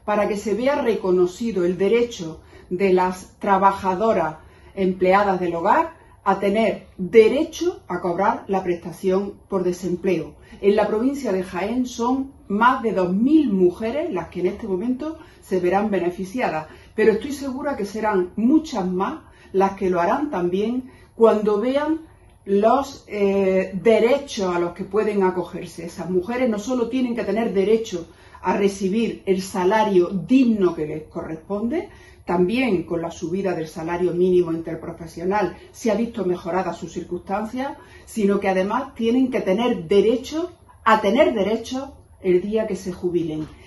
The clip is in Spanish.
para que se vea reconocido el derecho de las trabajadoras empleadas del hogar a tener derecho a cobrar la prestación por desempleo. En la provincia de Jaén son más de 2000 mujeres las que en este momento se verán beneficiadas, pero estoy segura que serán muchas más las que lo harán también cuando vean los derechos a los que pueden acogerse. Esas mujeres no solo tienen que tener derecho a recibir el salario digno que les corresponde, también con la subida del salario mínimo interprofesional se ha visto mejorada su circunstancia, sino que además tienen que tener derecho a tener derechos el día que se jubilen.